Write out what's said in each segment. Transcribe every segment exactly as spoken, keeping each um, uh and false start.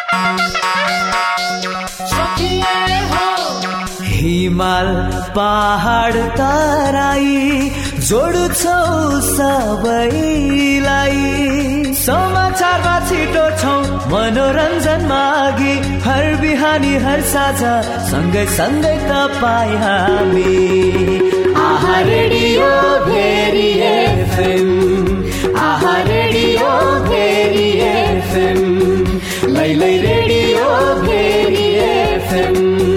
हिमाल पहाड तराई जोड्छौ सबैलाई समाचारमा छिटो छौ मनोरञ्जनमा अघि हर बिहानी हर साझा सँगै सँगै तपाईँ हामी Aaha radio Bheri FM Aaha radio Bheri FM लैलै radio Bheri FM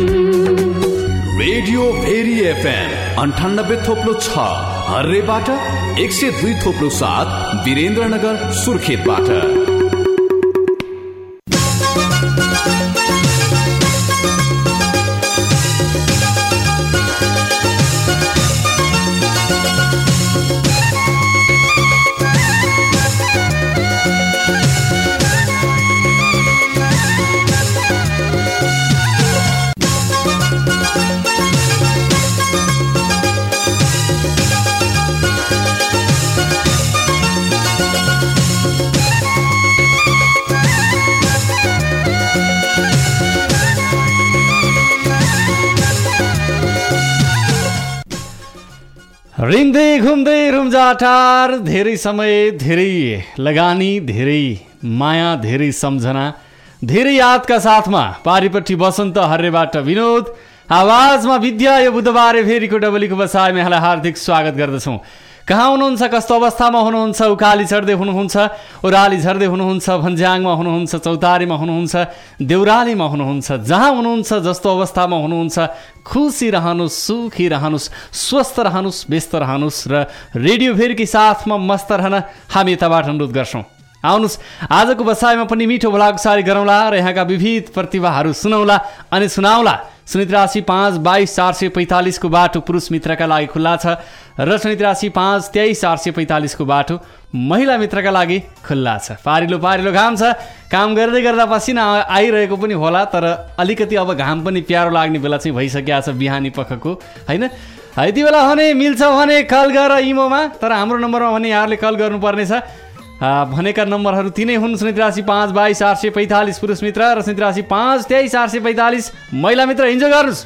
radio Bheri FM अन्ठानब्बे थोप्लो छ हर्रेबाट एक सय दुई थोप्लो सात वीरेन्द्रनगर सुर्खेतबाट। रिम्दै घुम्दै रुम्जाटार धेरै समय धेरै लगानी धेरै माया धेरै सम्झना धेरै यादका साथमा पारिपट्टि बसन्त हर्रेबाट विनोद आवाजमा विद्या यो बुधबार फेरिको डबलीको बसाइमा यहाँलाई हार्दिक स्वागत गर्दछौँ। कहाँ हुनुहुन्छ, कस्तो अवस्थामा हुनुहुन्छ, उकाली चढ्दै हुनुहुन्छ, ओह्राली झर्दै हुनुहुन्छ, भन्ज्याङमा हुनुहुन्छ, चौतारीमा हुनुहुन्छ, देउरालीमा हुनुहुन्छ, जहाँ हुनुहुन्छ जस्तो अवस्थामा हुनुहुन्छ खुसी रहनुहोस्, सुखी रहनुहोस्, स्वस्थ रहनुहोस्, व्यस्त रहनुहोस् र रेडियो भेरीकै साथमा मस्त रहन हामी यताबाट अनुरोध गर्छौँ। आउनुहोस् आजको बसाइमा पनि मिठो भलाकुसारी गरौँला र यहाँका विविध प्रतिभाहरू सुनौला अनि सुनाउला। शून्य त्रियासी पाँच बाइस चार सय पैँतालिसको बाटो पुरुष मित्रका लागि खुल्ला छ र शून्य त्रियासी पाँच तेइस चार सय पैँतालिसको बाटो महिला मित्रका लागि खुल्ला छ। पारिलो पारिलो घाम छ, काम गर्दै गर्दा पसिना आइरहेको पनि होला, तर अलिकति अब घाम पनि प्यारो लाग्ने बेला चाहिँ भइसकेको छ बिहानी पखको, होइन? यति बेला भने मिल्छ भने कल गर इमोमा, तर हाम्रो नम्बरमा भने यहाँहरूले कल गर्नुपर्नेछ। भनेका नम्बरहरू तिनै हुन्, शून्य त्रियासी पाँच बाइस चार सय पैँतालिस पुरुष मित्र र शून्य त्रियासी पाँच तेइस चार सय पैँतालिस महिला मित्र। इन्जोय गर्नुहोस्।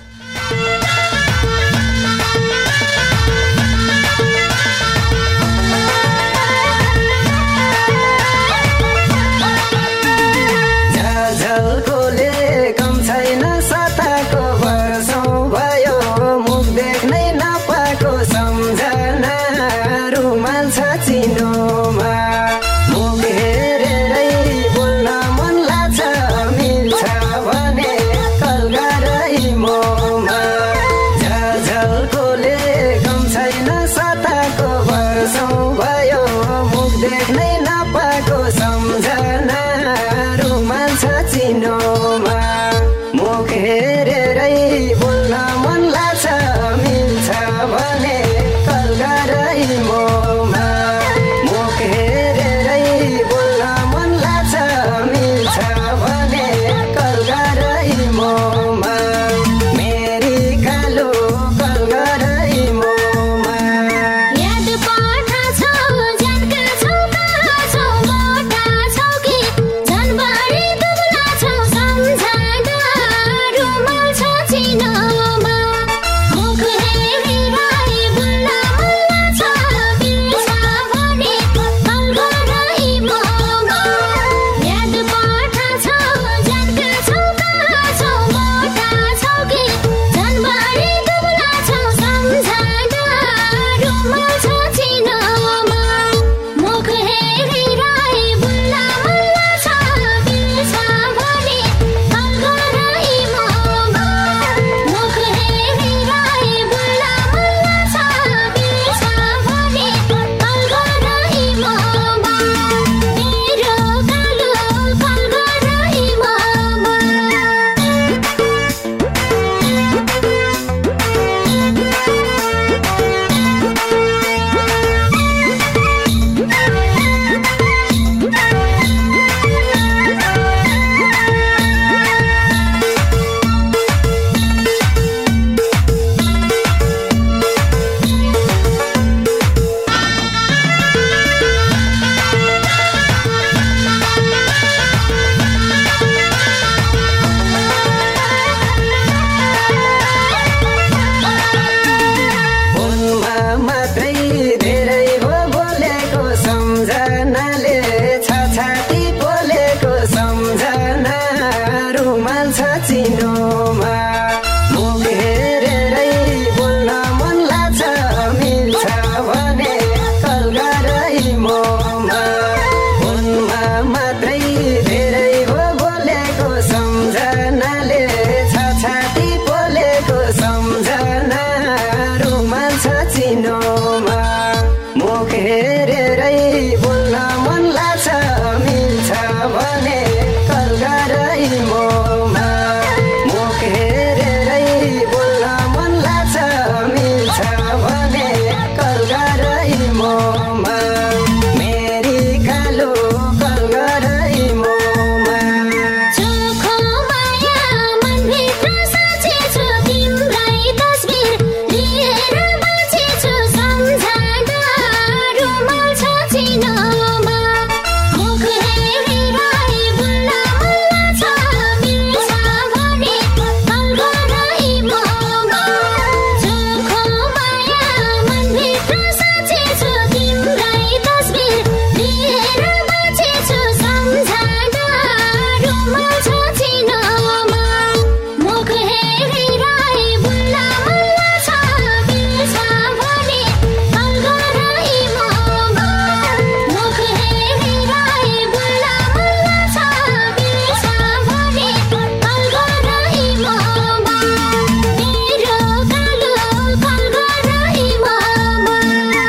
More धेरै हो बोलेको सम्झनाले छाती पोलेको सम्झना रुमाल छ चिनोमा मुख हेरेरै बोल्न मन लाग्छ मिल्छ भने कल गरै मोमा मुख हेरेरै बोल्न मन लाग्छ मिल्छ भने कल गरै मोमा मेरी कालो कल गरै मोमा चोखो माया मनभित्र साँचेछु तिम्रै तस्बिर लिएर बाँचेछु सम्झना रुमाल छ चिनोमा मुख हेरेरै बोल्न मन लाग्छ मिल्छ भने कल गरै मोमा चोखो माया मनभित्र साँचेछु तिम्रै तस्बिर लिएर बाँचेछु सम्झना रुमाल छ चिनोमा मुख हेरेरै बोल्न मन लाग्छ मिल्छ भने कल गरै मोमा मुख हेरेरै बोल्न मन लाग्छ मिल्छ भने कल गरै मोमा मेरो कालो कल गरै मोमा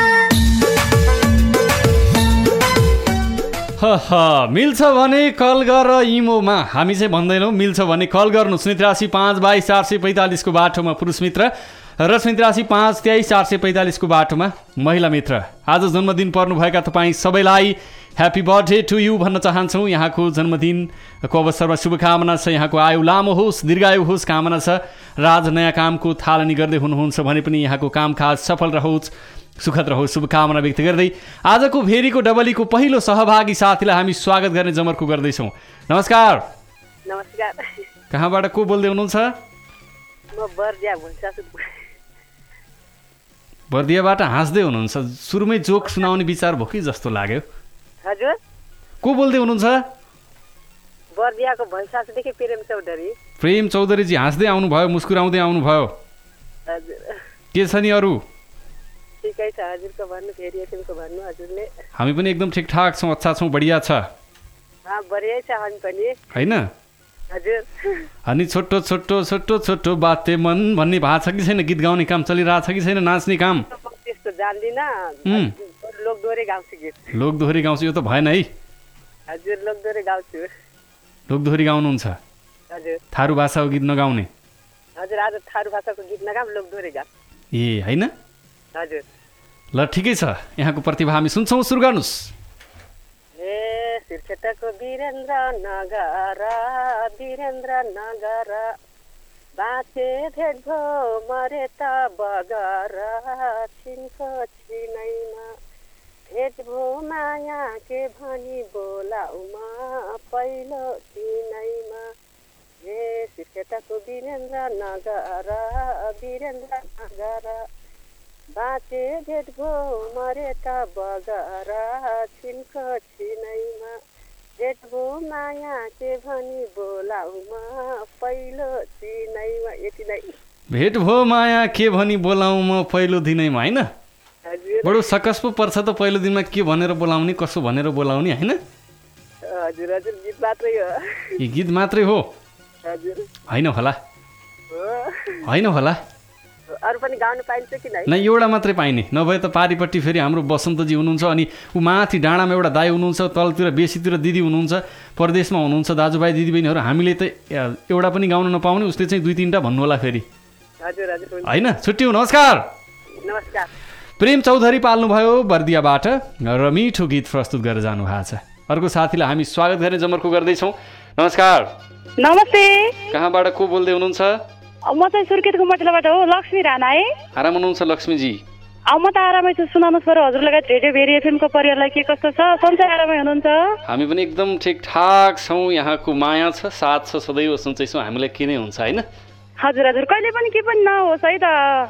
ह ह मिल्छ भने कल गर इमोमा हामी चाहिँ भन्दैनौँ मिल्छ भने कल गर्नुहोस् त्रियासी पाँच बाइस चार सय पैँतालिसको बाटोमा पुरुष मित्र र त्रियासी पाँच तेइस चार सय पैँतालिसको बाटोमा महिला मित्र। आज जन्मदिन पर्नुभएका तपाईँ सबैलाई ह्याप्पी बर्थडे टु यू भन्न चाहन्छौँ। यहाँको जन्मदिनको अवसरमा शुभकामना छ, यहाँको आयु लामो होस् दीर्घायु होस् कामना छ र आज नयाँ कामको थालनी गर्दै हुनुहुन्छ भने पनि यहाँको कामकाज सफल रहोस् सुखद रहोस् शुभकामना व्यक्त गर्दै आजको भेरीको डबलीको पहिलो सहभागी साथीलाई हामी स्वागत गर्ने जमर्को गर्दैछौँ। नमस्कार। नमस्कार। कहाँबाट को बोल्दै हुनुहुन्छ? म बर्दिया भुन्सासु। बर्दियाबाट हाँस्दै हुनुहुन्छ, सुरुमै जोक सुनाउने विचार भयो कि जस्तो लाग्यो। हजुर को बोल्दै हुनुहुन्छ? बर्दियाको भैँसासुदेखि प्रेम चौधरी। प्रेम चौधरीजी हाँस्दै आउनुभयो, मुस्कुराउँदै आउनुभयो। हजुर के छ नि अरू? ठिकै छ हजुरको भन्नु, फेरि एफएमको भन्नु हजुरले। हामी पनि एकदम ठिकठाक छौँ, अच्छा छौँ, बढिया छ। अँ बढिया छ हामी पनि। होइन हजुर अनि छोटो छोटो छोटो छोटो बाते मन भन्ने भएको छ कि छैन? गीत गाउने काम चलिरहेको छ कि छैन? नाच्ने काम? त्यस्तो जान्दिनँ, लोकदोहोरी गाउँछु गीत। लोकदोहोरी गाउँछु यो त भएन है। हजुर लोकदोहोरी गाउँछु। लोकदोहोरी गाउनुहुन्छ? हजुर थारू भाषाको गीत नगाउने? हजुर आज थारू भाषाको गीत नगाम, लोकदोहोरी गाम। ए होइन, हजुर ल ठिकै छ, यहाँको प्रतिभा हामी सुन्छौँ, सुरु गर्नुहोस्। ए सिर्खेतको वीरेन्द्र नगर वीरेन्द्र नगर बाँचे भेट भो मरे त बगर छिनको छिनैमा भेट भो माया के भनी बोलाउमा पहिलो छिनैमा। ए सिर्खेतको वीरेन्द्र नगर वीरेन्द्र नगर बाँचे भेट भो मरे त बगर छिनको छिनैमा भेट भो माया के भनी बोलाउमा पहिलो दिनैमा। यति नै। भेट भो माया के भनी बोलाउँ म पहिलो दिनैमा, होइन? हजुर बडो सकस पो पर्छ त पहिलो दिनमा के भनेर बोलाउने, कसो भनेर बोलाउने, होइन? हजुर हजुर गीत मात्रै हो। यो गीत मात्रै हो? हजुर होइन होला, हो होइन होला, अरू पनि गाउनु पाइन्छ कि नै? नै एउटा मात्रै पाइने, नभए त पारिपट्टि फेरि हाम्रो बसन्तजी हुनुहुन्छ, अनि ऊ माथि डाँडामा एउटा दाई हुनुहुन्छ, तलतिर बेसीतिर दिदी हुनुहुन्छ, परदेशमा हुनुहुन्छ दाजुभाइ दिदीबहिनीहरू। हामीले त एउटा पनि गाउन नपाउने, उसले चाहिँ दुई तिनवटा भन्नु होला फेरि, हजुर हजुर होइन? छुट्टियो, नमस्कार। नमस्कार। प्रेम चौधरी पाल्नुभयो बर्दियाबाट र मिठो गीत प्रस्तुत गरेर जानुभएको छ। अर्को साथीलाई हामी स्वागत गर्ने जमर्को गर्दैछौँ। नमस्कार। नमस्ते। कहाँबाट को बोल्दै हुनुहुन्छ? म चाहिँ सुर्खेतको मटलाबाट हो, लक्ष्मी राणा है। आराम हुनुहुन्छ लक्ष्मीजी? म त आरामै छु, सुनाउनुहोस् पऱ्यो हजुर लगायत रेडियो भेरी एफएमको परिवारलाई के कस्तो छ? सन्चै आरामै हुनुहुन्छ? हामी पनि एकदम ठिकठाक छौँ, यहाँको माया छ, साथ छ, सदैव सन्चै छौँ, हामीलाई के नै हुन्छ, होइन? हजुर हजुर कहिले पनि के पनि नहोस् है त,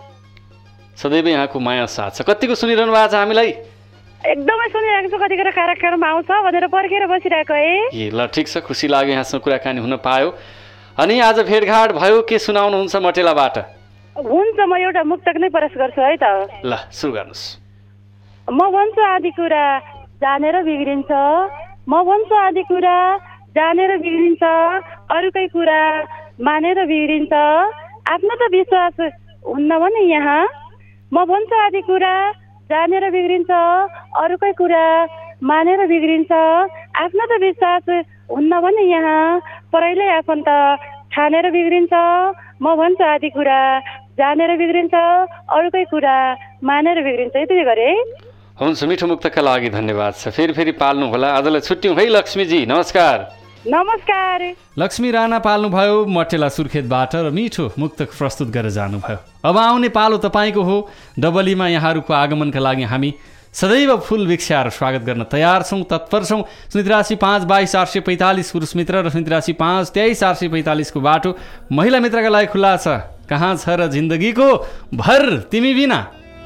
सदैव यहाँको माया साथ छ। कतिको सुनिरहनु भएको छ हामीलाई? एकदमै सुनिरहेको छु, कतिखेर कार्यक्रम आउँछ भनेर पर्खेर बसिरहेको है। ए ल ठिक छ, खुसी लाग्यो यहाँसँग कुराकानी हुन पायो। अनि आज भेटघाट भयो, के सुनाउनुहुन्छ मटेलाबाट? हुन्छ, म एउटा मुक्तक नै प्रयास गर्छु है त। ल सुरु गर्नुहोस्। म भन्छु आदि कुरा जानेर बिग्रिन्छ, म भन्छु आदि कुरा जानेर बिग्रिन्छ अरूकै कुरा मानेर बिग्रिन्छ आफ्नो त विश्वास हुन्न भने यहाँ म भन्छु आदि कुरा जानेर बिग्रिन्छ अरूकै कुरा मानेर बिग्रिन्छ आफ्नो त विश्वास हुन्न भने यहाँ परैले आफन्त ठानेर बिग्रिन्छ म भन्छु आदि कुरा जानेर बिग्रिन्छ अरूकै कुरा मानेर बिग्रिन्छ। यति गरे है। हुन्छ, मिठो मुक्तका लागि धन्यवाद छ। फेरि फेरि पाल्नु होला। आजलाई छुट्यौँ है लक्ष्मीजी, नमस्कार। नमस्कार। लक्ष्मी राणा पाल्नुभयो मटेला सुर्खेतबाट र मिठो मुक्तक प्रस्तुत गरेर जानुभयो। अब आउने पालो तपाईँको हो। डबलीमा यहाँहरूको आगमनका लागि हामी सदैव फुल विक्षाएर स्वागत गर्न तयार छौँ, तत्पर छौँ। शून्य राशि पाँच बाइस आठ सय पैँतालिस पुरुष मित्र र शून्य राशि पाँच तेइस आठ सय पैँतालिसको बाटो महिला मित्रका लागि खुल्ला छ। कहाँ छ र जिन्दगीको भर तिमी बिना।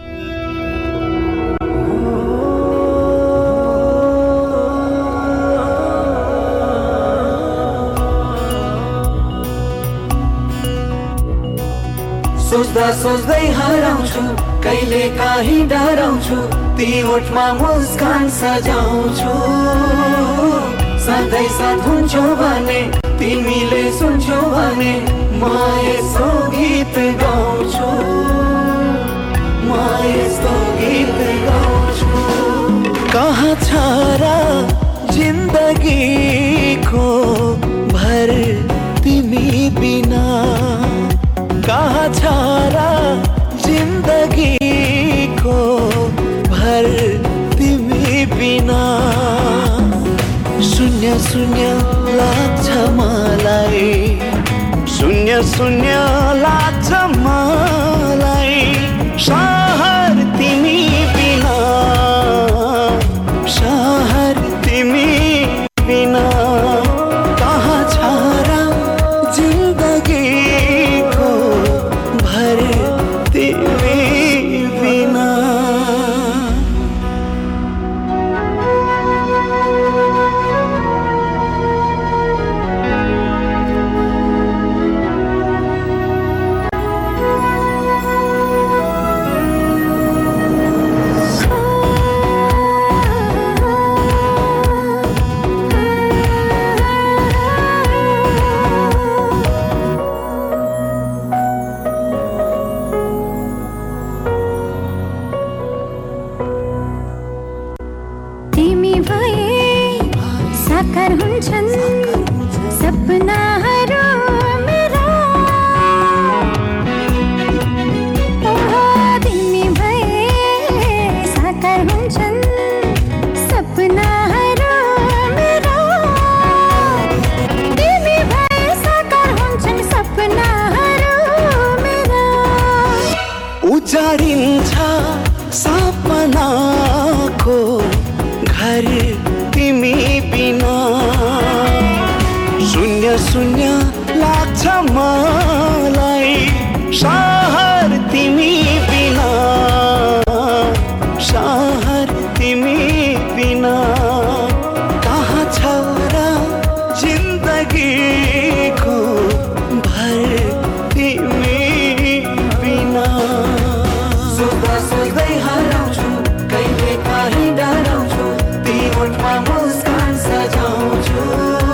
सोच्दा सोच्दै हराउँछु कहिले काहीँ डराउँछु ती ओठमा मुस्कान सजाउँछु सधैँ साथ हुन्छौ भने तिमीले सुन्छौ भने म यस्तो गीत गाउँछु म यस्तो गीत गाउँछु। कहाँ छ र जिन्दगीको भर तिमी बिना कहाँ छ र जिन्दगीको भर तिमी बिना। शून्य शून्य लाग्छ मलाई शून्य शून्य लाग्छ मलाई सहर तिमी बिना सहर तिमी बिना। कहाँ छ र जिन्दगीको भर तिमी बिना। उजाडिन्छ सपनाको घर तिमी बिना। शून्य शून्य लाग्छ मलाई सहर तिमी बिना सहर तिमी बिना। कहाँ छ र जिन्दगीको भर तिमी बिना। सोच्दा सोच्दै हराउँछु कहिले काहीँ डराउँछु ती ओठमा मुस्कान सजाउँछु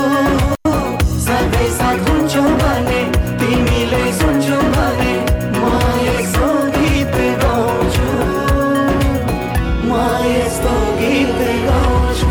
सधैँ साथ हुन्छौ भने तिमीले सुन्छौ भने म यस्तो गीत गाउँछु म यस्तो गीत गाउँछु।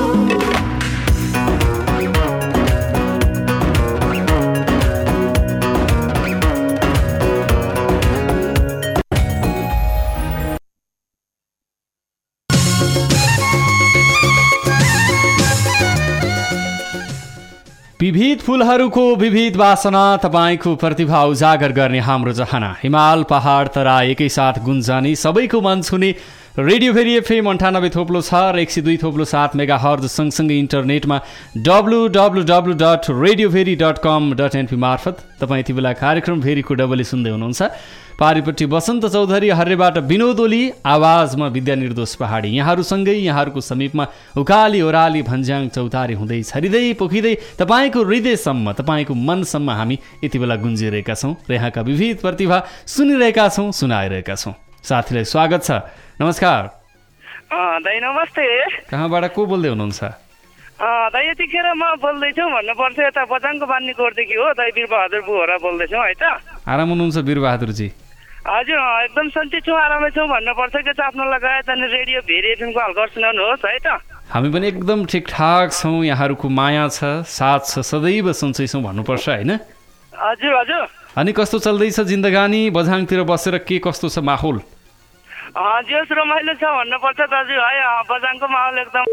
विविध फुलहरूको विविध वासना तपाईँको प्रतिभा उजागर गर्ने हाम्रो चाहना। हिमाल पहाड तरा एकैसाथ गुन्जानी सबैको मन छुने रेडियोभेरी एफएम अन्ठानब्बे थोप्लो छ र एक सय दुई थोप्लो सात मेगा हर्ज सँगसँगै इन्टरनेटमा W W W dot रेडियोभेरी dot कम डट एनपी मार्फत तपाईँ यति बेला कार्यक्रम भेरीको डबली सुन्दै हुनुहुन्छ। पारिपट्टि बसन्त चौधरी, हर्रेबाट विनोद ओली, आवाजमा विद्या निर्दोष पहाडी। यहाँहरूसँगै यहाँहरूको समीपमा उकाली ओराली भन्ज्याङ चौतारी हुँदै छरिँदै पोखिँदै तपाईँको हृदयसम्म तपाईँको मनसम्म हामी यति बेला गुन्जिरहेका छौँ र यहाँका विविध प्रतिभा सुनिरहेका छौँ सुनाइरहेका छौँ। साथीलाई स्वागत छ। नमस्कार। दाइ नमस्ते। कहाँबाट को बोल्दै हुनुहुन्छ? दाइ यतिखेर म बोल्दैछु भन्नुपर्छ यता बजाङको बान्नी कोटदेखि हो दाइ वीरबहादुर बोहरा बोल्दैछु है त आराम हुनुहुन्छ वीरबहादुरजी हजुर एकदम सन्चै छु आरामै छु भन्नुपर्छ के छ आफ्नो लगायत अनि रेडियो भेरी एफएमको हल्का सुनाउनुहोस् है त हामी पनि एकदम ठिकठाक छौँ यहाँहरूको माया छ साथ छ सदैव सन्चै छौँ भन्नुपर्छ होइन हजुर हजुर अनि कस्तो चल्दैछ जिन्दगानी बझाङतिर बसेर के कस्तो छ माहौल जोस रमाइलो छ भन्नुपर्छ दाजु है बजाङको माहौल एकदम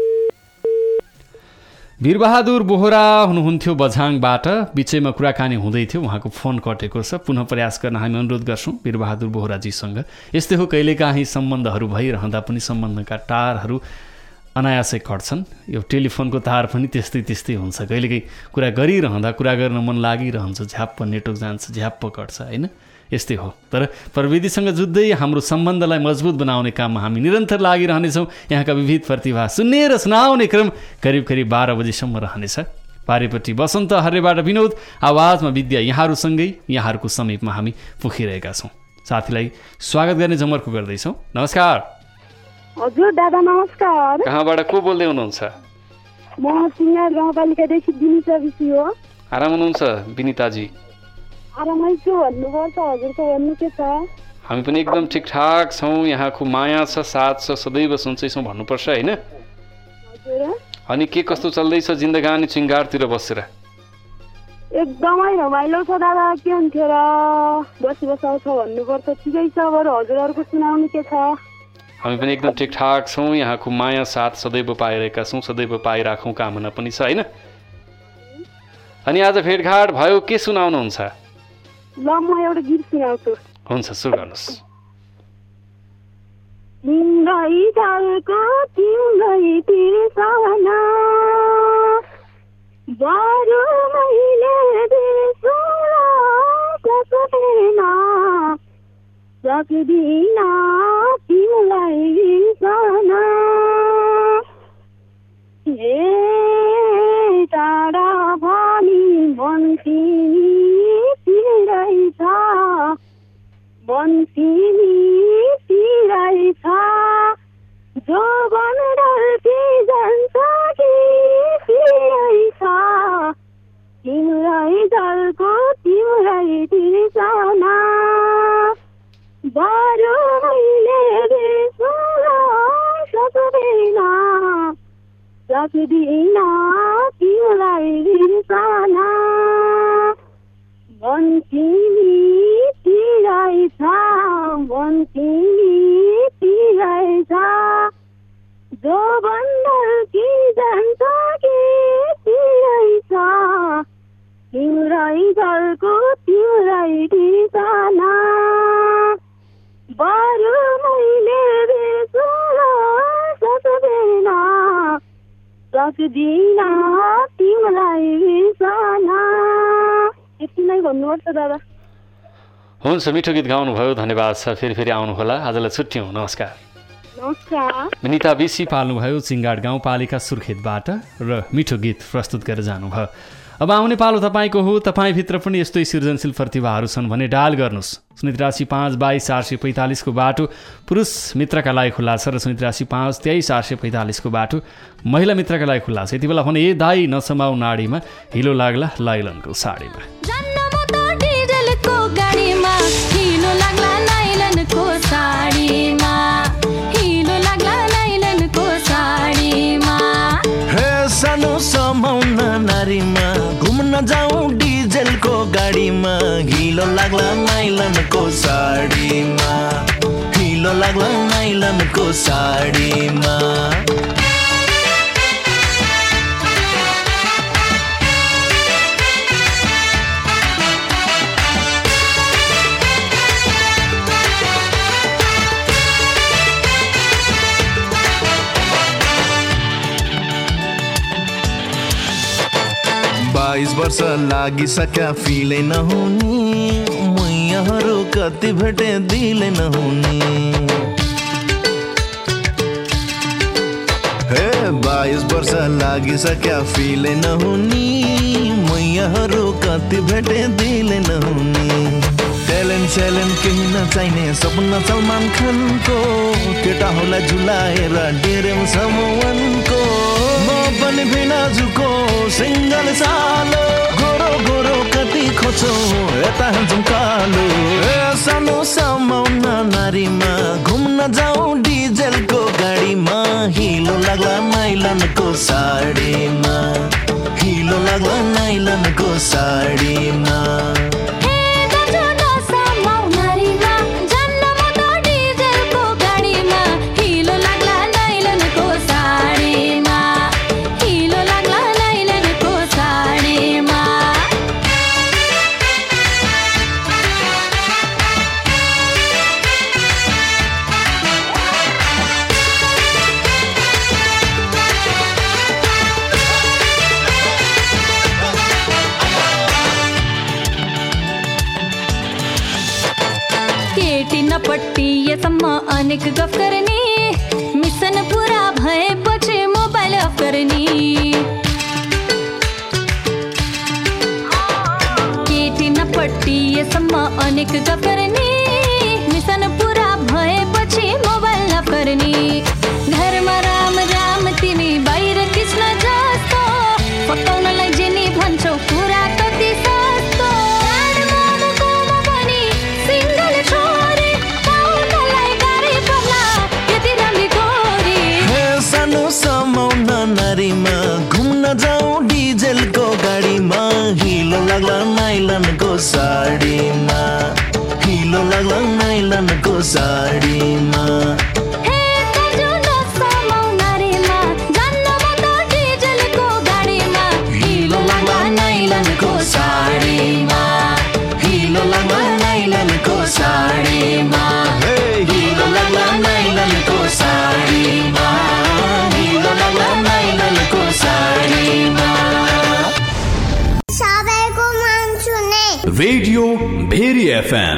वीरबहादुर बोहरा हुनुहुन्थ्यो बझाङबाट बिचैमा कुराकानी हुँदै थियो उहाँको फोन कटेको छ पुनः प्रयास गर्न हामी अनुरोध गर्छौँ वीरबहादुर बोहराजीसँग यस्तै हो कहिलेकाहीँ सम्बन्धहरू भइरहँदा पनि सम्बन्धका टारहरू अनायासै कट्छन् यो टेलिफोनको तार पनि त्यस्तै त्यस्तै हुन्छ कहिलेकाहीँ कुरा गरिरहँदा कुरा गर्न मन लागिरहन्छ झ्याप्प नेटवर्क जान्छ झ्याप्प कट्छ होइन यस्तै हो तर प्रविधिसँग जुत्दै हाम्रो सम्बन्धलाई मजबुत बनाउने काममा हामी निरन्तर लागिरहनेछौँ यहाँका विविध प्रतिभा सुन्ने र सुनाउने क्रम करिब करिब बाह्र बजीसम्म रहनेछ पारिपट्टि बसन्त हर्रेबाट विनोद आवाजमा विद्या यहाँहरूसँगै यहाँहरूको समीपमा हामी पुगिरहेका छौँ साथीलाई स्वागत गर्ने जमर्को गर्दैछौँ नमस्कार हजुर दादा नमस्कार कहाँबाट को बोल्दै हुनुहुन्छ म सिङ्गार गाउँपालिकादेखि विनिता विसी हो आराम हुनुहुन्छ विनिताजी आरामै छु भन्नुपर्छ हजुरको भन्नु के छ हामी पनि एकदम ठिकठाक छौँ यहाँको माया छ साथ छ सदैव सन्चै छौँ भन्नुपर्छ होइन हजुर अनि के कस्तो चल्दैछ जिन्दगानी सिङ्गारतिर बसेर एकदमै रमाइलो छ दादा के हुन्थ्यो र बसी बसाउँछ भन्नुपर्छ ठिकै छ बरु हजुरहरूको सुनाउनु के छ हामी पनि एकदम ठिकठाक छौँ यहाँको माया साथ सदैव पाइरहेका छौँ सदैव पाइराखौँ कामना पनि छ होइन अनि आज भेटघाट भयो के सुनाउनुहुन्छ ल म एउटा गीत सुनाउँछु हुन्छ सुरु गर्नुहोस् तिम्रै झल्को तिम्रै तिर्सना बरु मैले बिर्सन सक्दैन सक्दिन तिमीलाई बिर्सन ए टाढा भनी मन तिमीतिरै छ मन तिमीतिरै छ जो बनढल्की जान्छ कि तिरै छ तिम्रै झल्को तिम्रै तिर्सना बरु मैले बिर्सन सक्दैन सक्दिन तिमीलाई बिर्सन मन तिमीतिरै छ मन तिमीतिरै छ जो बनढल्की जान्छ कि तिरै छ तिम्रै झल्को तिम्रै तिर्सना बरु मैले बिर्सन सक्दैन सक्दिन तिमीलाई बिर्सन यति नै भन्नुपर्छ दादा हुन्छ मिठो गीत गाउनुभयो धन्यवाद छ फेरि फेरि आउनुहोला आजलाई छुट्यौँ नमस्कार नमस्कार विनिता बेसी पाल्नुभयो सिङ्गाड गाउँपालिका सुर्खेतबाट र मिठो गीत प्रस्तुत गरेर जानुभयो अब आउने पालो तपाईँको हो तपाईँभित्र पनि यस्तै सृजनशील प्रतिभाहरू छन् भने डायल गर्नुहोस् शून्य त्रियासी पाँच बाइस चार सय पैँतालिसको बाटो पुरुष मित्रका लागि खुल्ला छ र शून्य त्रियासी पाँच तेइस चार सय पैँतालिसको बाटो महिला मित्रका लागि खुल्ला छ यति बेला भने ए दाई नसमाउ नाडीमा हिलो लाग्ला लाइलनको साडीमा सानो समाउन नारीमा घुम्न जाउँ डिजेलको गाडीमा हिलो लाग्ला नाइलनको साडीमा हिलो लाग्ला नाइलनको साडीमा बाइस वर्ष लागिसक्या फिलै नहुने मैयाहरू कति भेटे दिलै नहुने हे बाइस वर्ष लागिसक्या फिलै नहुने मैयाहरू कति भेटे दिलै नहुने ट्यालेन्ट स्यालेन्ट केही नचाहिने सपना सलमान खानको केटाहरूलाई झुलाएर डेरेम समवनको म पनि भिनाजुको सिङ्गल सालो गोरो गोरो कति खोचो यता हान्छौँ कालो सानो समाउन नारीमा घुम्न जाउँ डिजेलको गाडीमा हिलो लाग्ला नाइलनको साडीमा हिलो लाग्ला नाइलनको साडीमा पट्टिएसम्म अनेक गफ गर्ने मिसन पुरा भएपछि मोबाइल अफ गर्ने केटी नपट्टिएसम्म अनेक गफ गर्ने मिसन पुरा भएपछि मोबाइल अफ गर्ने घरमा राम राम तिमी बाहिर कृष्ण जस्तो पकाउनलाई जेनी भन्छौ कुरा कति सस्तो समाउन नारीमा घुम्न जाउँ डिजेलको गाडीमा हिलो लाग्ला नाइलनको साडीमा हिलो लाग्ला नाइलनको साडीमा हिलो लाग्ला नाइलनको साडीमा हिलो लाग्ला नाइलनको साडीमा हिलो लाग्ला नाइलनको साडीमा सबैको मन सुने रेडियो भेरी एफएम।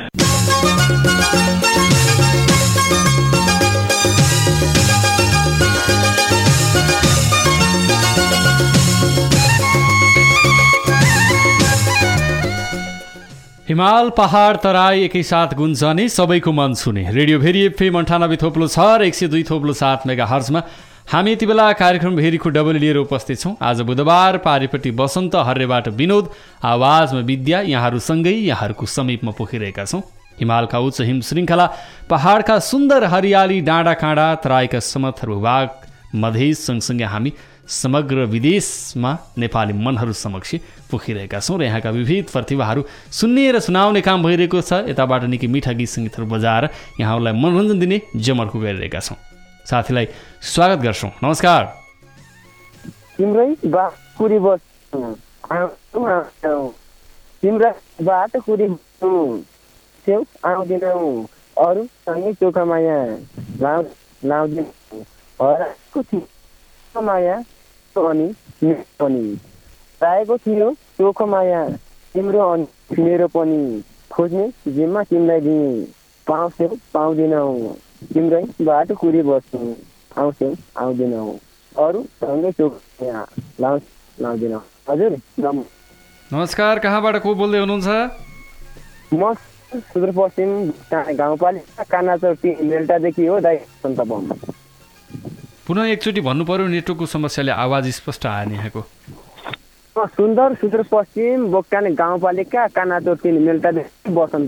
हिमाल पहाड तराई एकैसाथ गुन्जने सबैको मन छुने रेडियो भेरी एफएम अन्ठानब्बे थोप्लो छ र एक सय दुई थोप्लो सात मेगा हर्जमा हामी यति बेला कार्यक्रम भेरीको डबल लिएर उपस्थित छौँ। आज बुधबार पारिपट्टि बसन्त हर्रेबाट विनोद आवाजमा विद्या यहाँहरूसँगै यहाँहरूको समीपमा पोखिरहेका छौँ। हिमालका उच्च हिम श्रृङ्खला पहाडका सुन्दर हरियाली डाँडा काँडा तराईका समथर भूभाग मधेस सँगसँगै हामी समग्र विदेशमा नेपाली मनहरू समक्ष पोखिरहेका छौँ र यहाँका विविध प्रतिभाहरू सुन्ने र सुनाउने काम भइरहेको छ। यताबाट निकै मिठा गीत सङ्गीतहरू बजाएर यहाँहरूलाई मनोरञ्जन दिने जमर्को गरिरहेका छौँ। साथीलाई स्वागत गर्छौँ। नमस्कार। तिम्रै बाटकुरी बस्छु तिम्रा बाटकुरी छेउ आउँदिनौ अरू सँगै चोखा माया लाउँदिनौ हराएको थियो माया अनि पनि पाएको थियो चोखो माया तिम्रो अनि मेरो पनि खोज्ने जिम्मा तिमीलाई दिएँ पाउँछौ पाउँदिनौ तिम्रै बाटो कुरी बस्नु आउँछौ आउँदिनौ अरू सँगै चोखा लाउ लाउँदिनौ। हजुर नमस्कार, कहाँबाट को बोल्दै हुनुहुन्छ? म सुदूरपश्चिम गाउँपालिका कानाचोटी मेल्टादेखि हो दाइ सन्त बम। पुनः एकचोटि भन्नु पर्यो, नेटवर्कको समस्याले आवाज स्पष्ट आएन यहाँको। सुन्दर सुदूरपश्चिम बोक्टाने गाउँपालिका कानाचोटी मेल्टादेखि बसन्त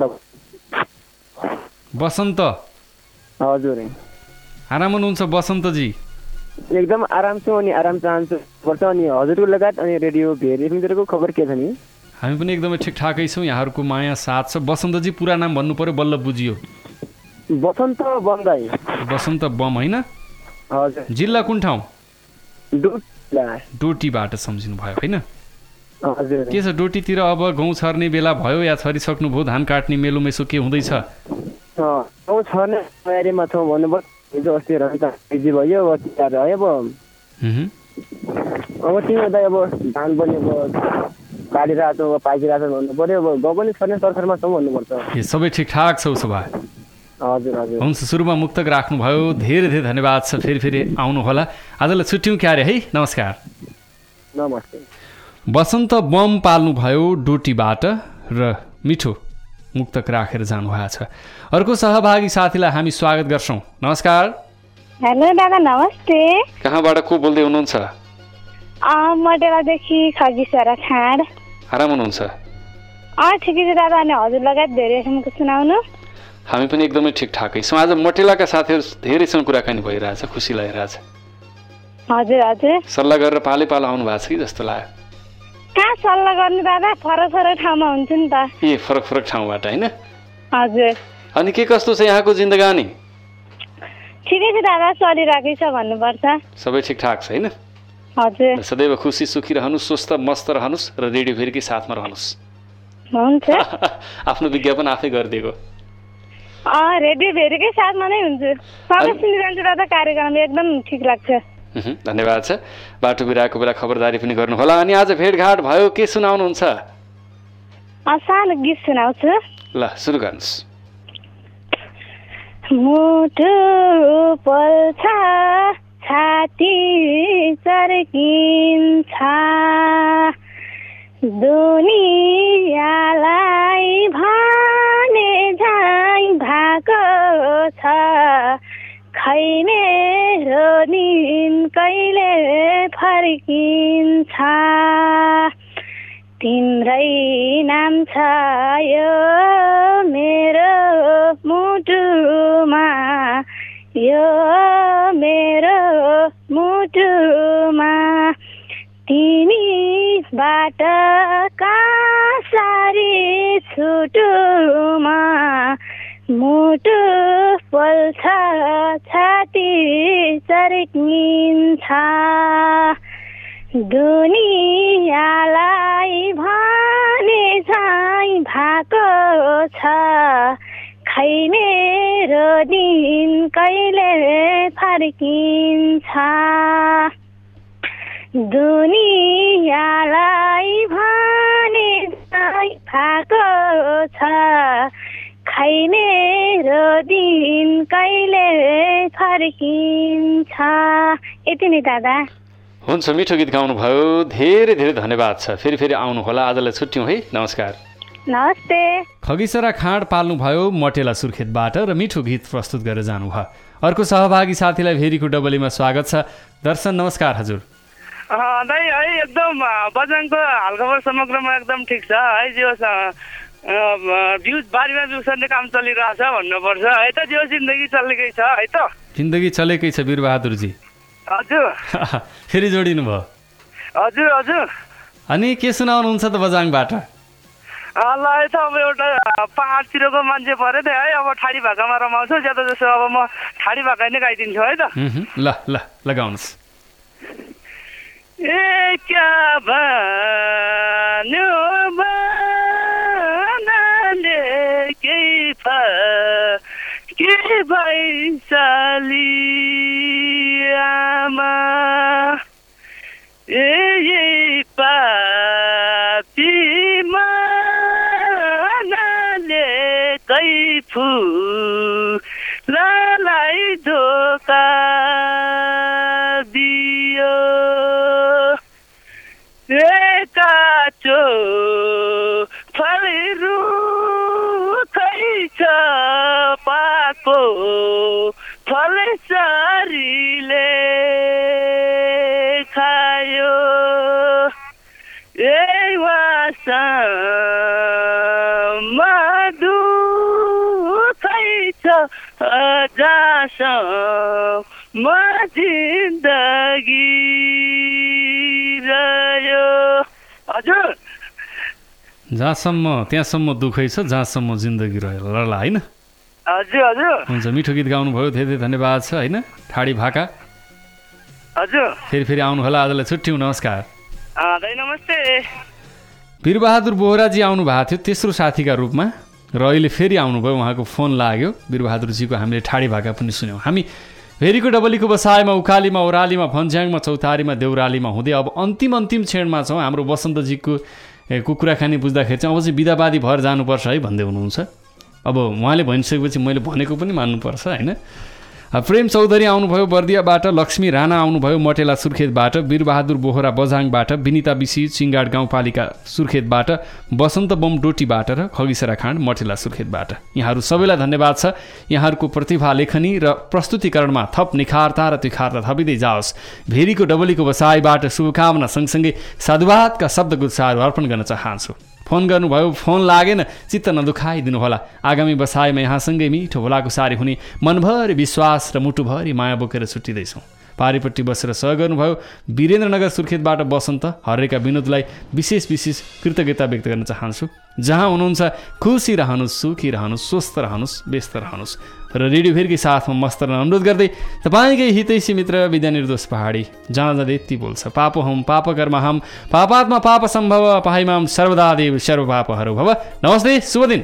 बसन्त हजुर आराम हुनुहुन्छ बसन्तजी? एकदम आराम छु अनि आराम चाहन्छु पर्छ। अनि हजुरको लगायत अनि रेडियो भेरी एफएमको खबर के छ नि? हामी पनि एकदमै ठिकठाकै छौँ। यहाँहरूको माया साथ छ। बसन्तजी पुरा नाम भन्नु पर्यो, बल्ल बुझियो। बसन्त बम दाइ। बसन्त बम होइन? हजुर। जिल्ला कुन ठाउँ? डोटी। डोटीबाट सम्झिनु भयो होइन? हजुर। के छ डोटीतिर अब गहुँ छर्ने बेला भयो या छरिसक्नु भयो? धान काट्ने मेलो मेसो के हुँदैछ? गहुँ छर्ने तयारीमा छौँ भन्नुपर्छ। हिजो अस्ति बिजी भयो अब अब अब तिम्रो दाइ अब धान पनि अब काटिरहेको छ, पाकिरहेको छ भन्नु पर्यो। अब गाउँ पनि छर्ने सरकारमा छौँ भन्नुपर्छ। ए सबै ठिकठाक छ उसो भए? हजुर हजुर। हुन्छ, सुरुमा मुक्तक राख्नुभयो, धेरै धेरै धन्यवाद छ। फेरि फेरि आउनुहोला। आजलाई छुट्यौँ क्यारे है। नमस्कार। नमस्ते। बसन्त बम पाल्नुभयो डोटीबाट र मिठो मुक्तक राखेर जानुभएको छ। अर्को सहभागी साथीलाई हामी स्वागत गर्छौँ। नमस्कार। हेलो दादा, नमस्ते। कहाँबाट को बोल्दै हुनुहुन्छ? मटेलादेखि खगिसरा खाँड। आराम हुनुहुन्छ? अँ ठिकै छ दादा। अनि हजुर लगायत धेरै एफएमको सुनाउनु। हामी पनि एकदमै ठिकठाकै छौँ। आज मटेलाका साथीहरू धेरैसँग कुराकानी भइरहेछ, खुसी लागिरहेछ। हजुर हजुर। सल्लाह गरेर पालै पालो आउनु भएको छ कि जस्तो लाग्यो। कहाँ सल्लाह गर्नु दादा, फरक फरक ठाउँमा हुन्छ नि त। ए फरक फरक ठाउँबाट होइन? हजुर। अनि के कस्तो छ यहाँको जिन्दगानी? ठिकै छ दादा, चलिरहेकै छ भन्नुपर्छ। सबै ठिकठाक छ होइन? हजुर। सदैव खुसी सुखी रहनुहोस्, स्वस्थ मस्त रहनुहोस् र रेडियो भेरीकै साथमा रहनुहोस्। हुन्छ। आफ्नो विज्ञापन आफै गरिदिएको। अँ रेडियो भेरीकै साथमा नै हुन्छु। सबै सुनिरहन्छु दादा, कार्यक्रम एकदम ठिक लाग्छ। धन्यवाद छ। बाटो बिराएको बेला खबरदारी पनि गर्नुहोला। अनि आज भेटघाट भयो, के सुनाउनुहुन्छ? सानो गीत सुनाउँछु। ल सुरु गर्नुहोस्। मुटु पल्छ छाती चर्किन्छ दुनियाँलाई भने झैँ भएको छ खै मेरो दिन कहिले फर्किन्छ तिम्रै नाम छ यो मेरो मुटुमा यो मेरो मुटुमा तिमीबाट कसरी छुटुमा मुटु पोल्छ छाती चर्किन्छ दुनियाँलाई भने झैँ भएको छ खै मेरो दिन कहिले फर्किन्छ दुनियाँलाई भने झैँ भएको छ खै मेरो दिन कहिले फर्किन्छ। यति नै दादा। हुन्छ, मिठो गीत गाउनुभयो, धेरै धेरै धन्यवाद छ। फेरि फेरि आउनुहोला। आजलाई छुट्यौँ है, नमस्कार। नमस्ते। खगिसरा खाँड पाल्नुभयो मटेला सुर्खेतबाट र मिठो गीत प्रस्तुत गरेर जानुभयो। अर्को सहभागी साथीलाई भेरीको डबलीमा स्वागत छ। दर्शन नमस्कार हजुर। दाइ है एकदम बजाङको हालखबर समग्रमा एकदम ठिक छ है। जो भ्युज बारीमा भ्यू सर्ने काम चलिरहेछ भन्नुपर्छ है त। जो जिन्दगी चलेकै छ है त। जिन्दगी चलेकै छ वीरबहादुरजी। हजुर। फेरि जोडिनु भयो। हजुर हजुर। अनि के सुनाउनुहुन्छ त बजाङबाट? ल त अब एउटा पाहाडतिरको मान्छे पऱ्यो त है। अब ठाडी भाकामा रमाउँछु ज्यादा जसो। अब म ठाडी भाका नै गाइदिन्छु है त। ल ल लगाउनुहोस्। ए क्या भन्यो बनाले केही के भैसाली आमा ए पापी मानाले कै फुललाई धोका दियो ए काचो फलहरू खैछ पाको फल सारीले खायो ए वासमा खैछ जहाँसम्म जिन्दगी रह्यो। हजुर जहाँसम्म त्यहाँसम्म दुखै छ जहाँसम्म जिन्दगी रह्यो ल होइन? हजुर हजुर। हुन्छ, मिठो गीत गाउनुभयो, धेरै धेरै धन्यवाद छ होइन। ठाडी भाका। हजुर। फेरि फेरि आउनुहोला। आजलाई छुट्यौँ, नमस्कार। नमस्ते। वीरबहादुर बोहराजी आउनु भएको थियो तेस्रो साथीका रूपमा र अहिले फेरि आउनुभयो। उहाँको फोन लाग्यो। वीरबहादुरजीको हामीले ठाडी भाका पनि सुन्यौँ। हामी भेरीको डबलीको बसाइमा उकालीमा ओह्रालीमा भन्ज्याङमा चौतारीमा देउरालीमा हुँदै अब अन्तिम अन्तिम क्षणमा छौँ। हाम्रो वसन्तजीको को कुराकानी बुझ्दाखेरि चाहिँ अब चाहिँ बिदाबादी भएर जानुपर्छ है भन्दै हुनुहुन्छ। अब उहाँले भनिसकेपछि मैले भनेको पनि मान्नुपर्छ होइन। प्रेम चौधरी आउनुभयो बर्दियाबाट, लक्ष्मी राणा आउनुभयो मटेला सुर्खेतबाट, वीरबहादुर बोहरा बझाङबाट, विनिता विशी चिङ्गाड गाउँपालिका सुर्खेतबाट, वसन्त बम डोटीबाट र खगिसरा खाँड मटेला सुर्खेतबाट। यहाँहरू सबैलाई धन्यवाद छ। यहाँहरूको प्रतिभा लेखनी र प्रस्तुतिकरणमा थप निखारता र तिखारता थपिँदै जाओस्। भेरीको डबलीको बसाइबाट शुभकामना सँगसँगै साधुवादका शब्द गुच्छाहरू अर्पण गर्न चाहन्छु। फोन गर्नुभयो, फोन लागेन, चित्त नदुखाइदिनु होला। आगामी बसाइमा यहाँसँगै मिठो भोलाको सारी हुने मनभरि विश्वास र मुटुभरि माया बोकेर छुट्टिँदैछौँ। पारिपट्टि बसेर सहयोग गर्नुभयो वीरेन्द्रनगर सुर्खेतबाट बसन्त हरेका विनोदलाई विशेष विशेष कृतज्ञता व्यक्त गर्न चाहन्छु। जहाँ हुनुहुन्छ खुसी रहनुहोस्, सुखी रहनुहोस्, स्वस्थ रहनुहोस्, व्यस्त रहनुहोस् र रेडियो भेरकै साथमा मस्त रहन अनुरोध गर्दै तपाईँकै हितैषी मित्र विद्या निर्दोष पहाडी जाँदा जाँदै यति बोल्छ, पापो हम पाप कर्म हम पापात्मा पाप सम्भव पाइमाम सर्वदा देव सर्व पापहरू भव। नमस्ते, शुभ दिन।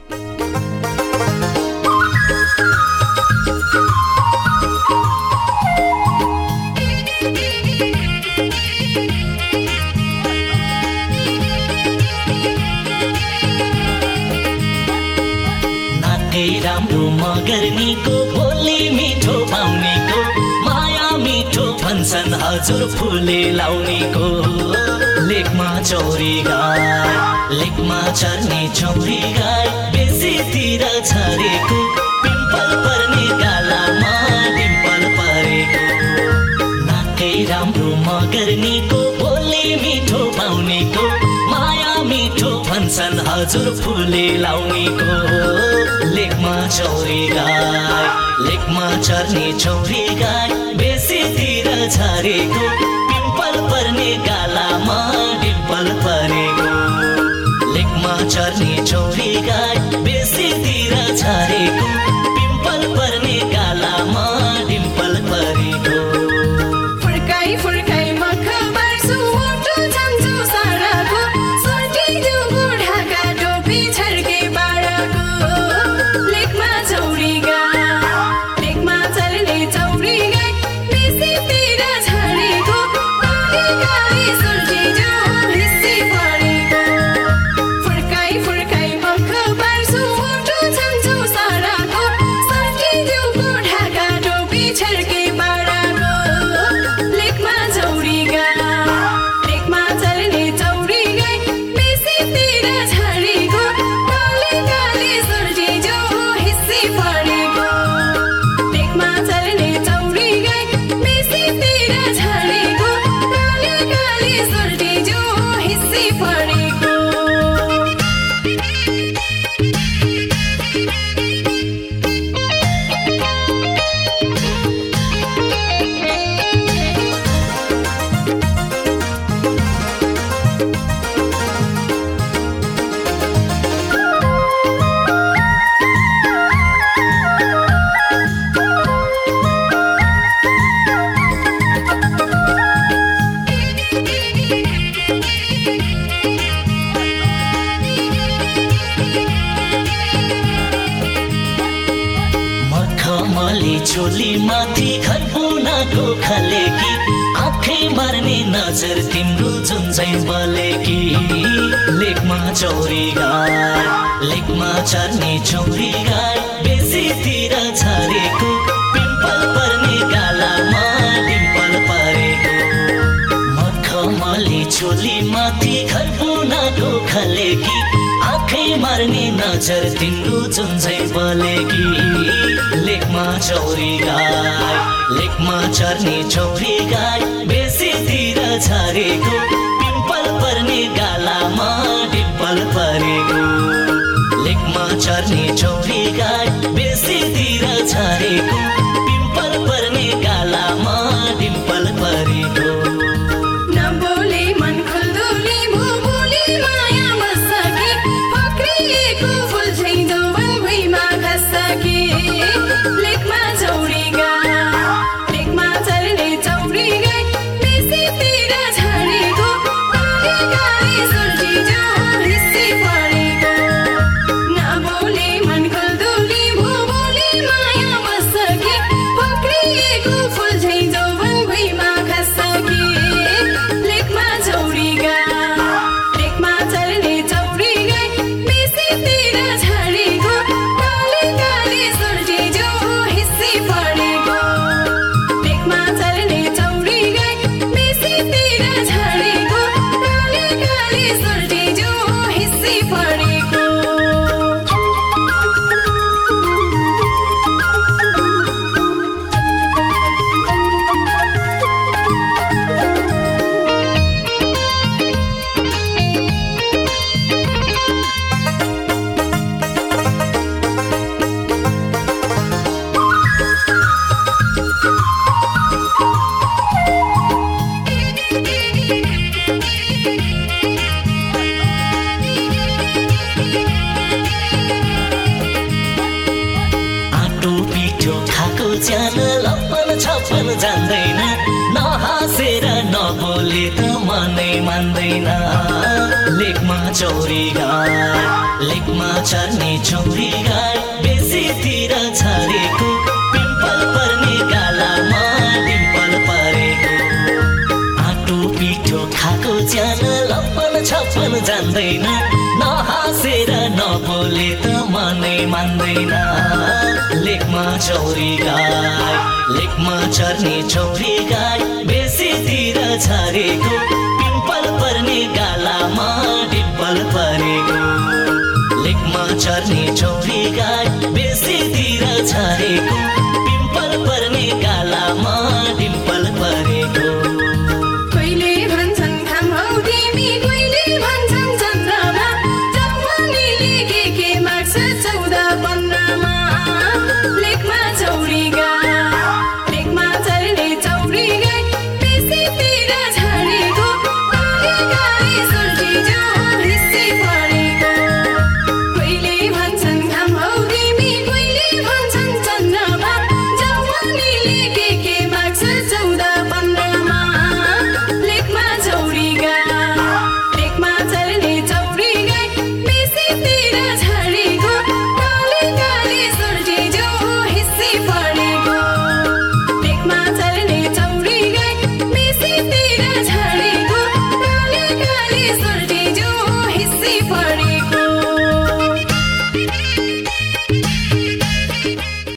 राम्रो मगर्नीको बोली मिठो पाउनेको माया मिठो भन्छन् हजुर फुले लाउनेको। लेकमा चौरी गाई लेकमा चर्ने चौरी गाई बेसीतिर छरेको पिम्पल पर्ने गालामा डिम्पल परेको। नाकै राम्रो मगर्नीको बोली मिठो पाउनेको माया मिठो भन्छन् हजुर फुले लाउनेको। लेकमा चौरी गाई लेकमा चर्ने चौरी गाई बेसीतिर झरेको पिम्पल पर्ने गालामा डिम्पल परेको। लेकमा चर्ने चौरी गाई बेसीतिर झरेको पिम्पल पर्ने गालामा डिम्पल परेको। फुर्काई फुर्काई मखबार सुमुटो जान्छु साराको सोटी जुगु ढाका टोपी छर्के बाडाको। लेकमा चौरी गाई लेकमा चल्ने चौरी गाई बेसीतिर झरेको काली काली सोटी जो हिस्सी परेको। फुर्काई फुर्काई मखबार सुमुटो जान्छु साराको सोटी जुगु ढाका टोपी छर्के बाडाको। लेकमा चौरी गाई लेकमा चल्ने चौरी गाई बेसीतिर झरेको काली काली सोटी जो हिस्सी परेको। लेकमा चल्ने चौरी गाई बेसीतिर झरेको काली काली सोटी जो हिस्सी परेको। मखमली चोली माथि खरबुनाको खलेकी आँखै मार्ने नजर तिम्रो जुन चाहिँ बलेकी। लेकमा चौरी गाई लेकमा चर्ने चौरी गाई बेसीतिर झरेको पिम्पल पर्ने गालामा डिम्पल परेको। मखमली चोली माथि खरबुनाको खलेकी आँखै मार्ने नजर तिम्रो जुन चाहिँ बलेकी। लेकमा चौरी गाई लेकमा चर्ने चौरी गाई बेसीतिर झरेको पिम्पल पर्ने गालामा डिम्पल परेको। लेकमा चर्ने चौरी गाई बेसीतिर झरेको पिम्पल पर्ने गालामा डिम्पल परेको। नबोले मन खुल्दुली भुबुली माया बसके पक्रिएको फुल झैँ जौवन भुइँमा खसके। लेकमा चौरी गाई लेकमा चल्ने चौरी गाई बेसीतिर झरेको काली गाई सोल्टी जो हिस्सी परेको ज्यान लप्पन छप्पन जान्दैन नहाँसेर नबोले त मनै मान्दैन लेखमा चौरी गाई लेखमा चर्ने चौरी गाई बेसीतिर छरेको पिम्पल पर्ने गालामा डिम्पल परेको आटो पिठो खाएको ज्यान लप्पन छप्पन जान्दैन नहाँसेर नबोले त मनै मान्दैन लेखमा चौरी गाई लेखमा चर्ने चौरी गाई बेसीतिर छरेको पिम्पल पर्ने गालामा डिम्पल परेको लेखमा चर्ने चौरी गाई बेसीतिर छरेको